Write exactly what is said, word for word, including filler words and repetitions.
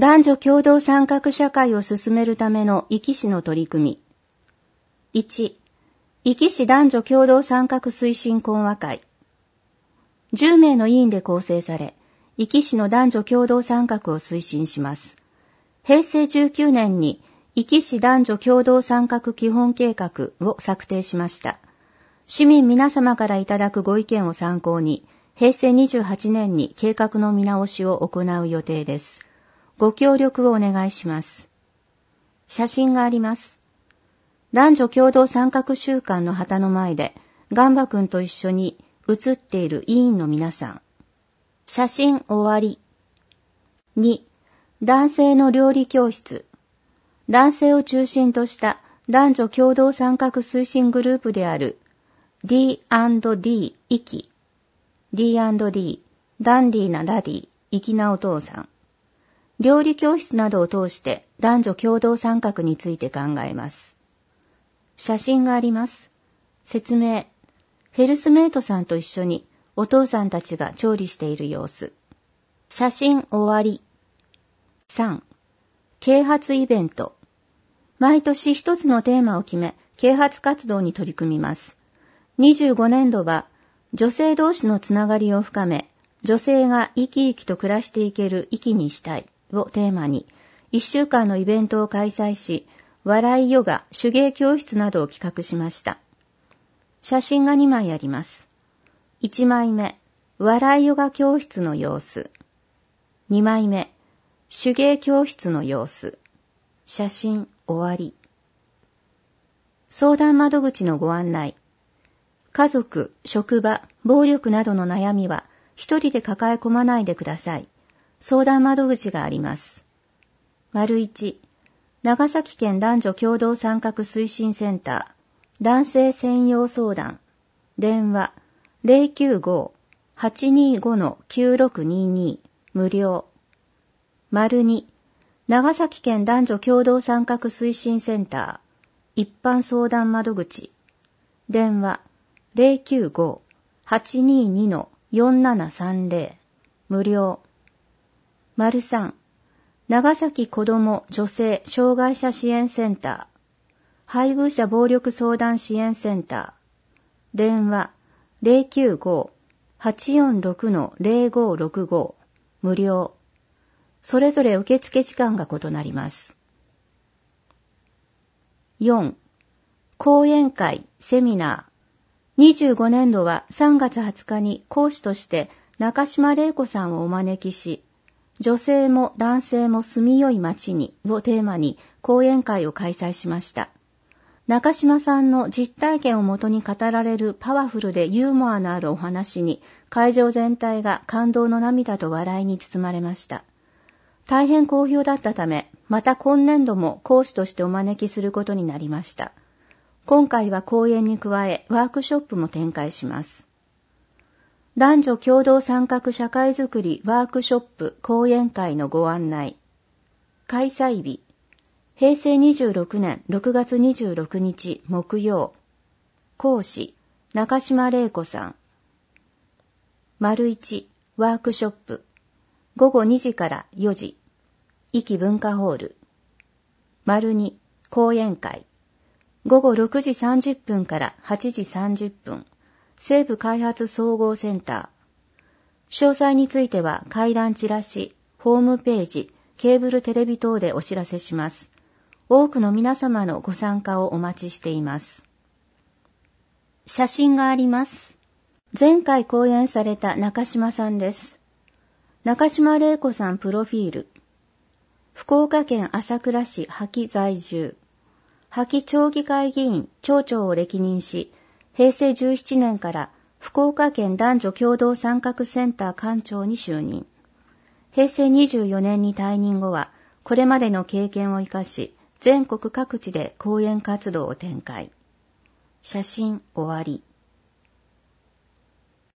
男女共同参画社会を進めるための壱岐市の取り組み。いち、壱岐市男女共同参画推進懇話会。じゅうめいの委員で構成され、壱岐市の男女共同参画を推進します。へいせいじゅうきゅうねんに壱岐市男女共同参画基本計画を策定しました。市民皆様からいただくご意見を参考に、へいせいにじゅうはちねんに計画の見直しを行う予定です。ご協力をお願いします。写真があります。男女共同参画週間の旗の前で、ガンバ君と一緒に写っている委員の皆さん。写真終わり。に、男性の料理教室。男性を中心とした男女共同参画推進グループである ディーアンドディー イキ。ディーアンドディー、ダンディーなダディ、粋なお父さん。料理教室などを通して男女共同参画について考えます。写真があります。説明。ヘルスメイトさんと一緒にお父さんたちが調理している様子。写真終わり。さん、啓発イベント。毎年一つのテーマを決め、啓発活動に取り組みます。にじゅうごねんどは、女性同士のつながりを深め、女性が生き生きと暮らしていける域にしたいをテーマに、いっしゅうかんのイベントを開催し、笑いヨガ、手芸教室などを企画しました。写真がにまいあります。いちまいめ、笑いヨガ教室の様子。にまいめ、手芸教室の様子。写真終わり。相談窓口のご案内。家族、職場、暴力などの悩みは一人で抱え込まないでください。相談窓口があります。丸いち、長崎県男女共同参画推進センター、男性専用相談。電話 ゼロきゅうご はちにーご きゅうろくにーにー 無料。丸に、長崎県男女共同参画推進センター、一般相談窓口。電話ゼロきゅうご はちにーにー よんななさんゼロ 無料。丸さん、長崎子ども女性障害者支援センター、配偶者暴力相談支援センター。電話ゼロきゅうご はちよんろく ゼロごろくご 無料。それぞれ受付時間が異なります。よん、講演会、セミナー。にじゅうごねんどはさんがつはつかに講師として中島玲子さんをお招きし、女性も男性も住みよい街にをテーマに講演会を開催しました。中島さんの実体験をもとに語られるパワフルでユーモアのあるお話に会場全体が感動の涙と笑いに包まれました。大変好評だったため、また今年度も講師としてお招きすることになりました。今回は講演に加えワークショップも展開します。男女共同参画社会づくりワークショップ講演会のご案内。開催日、へいせいにじゅうろくねんろくがつにじゅうろくにち木曜。講師、中島玲子さん。丸いち、ワークショップ。ごごにじからよじ。壱岐文化ホール。丸に、講演会。ごごろくじさんじゅっぷんからはちじさんじゅっぷん。西部開発総合センター。詳細については会談チラシ、ホームページ、ケーブルテレビ等でお知らせします。多くの皆様のご参加をお待ちしています。写真があります。前回講演された中島さんです。中島玲子さんプロフィール。福岡県朝倉市杷木在住。杷木町議会議員、町長を歴任し、へいせいじゅうななねんから福岡県男女共同参画センター館長に就任。へいせいにじゅうよねんに退任後は、これまでの経験を生かし、全国各地で講演活動を展開。写真終わり。